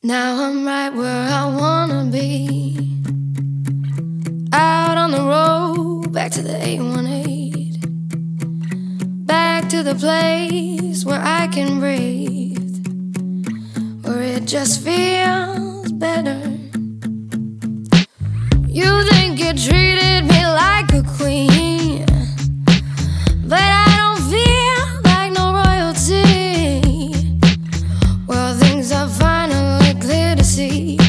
Now I'm right where I wanna be, out on the road, back to the 818, back to the place where I can breathe, where it just feels better. You think you treated me like a queen, but I don't feel like no royalty. Well, things are finally clear to see.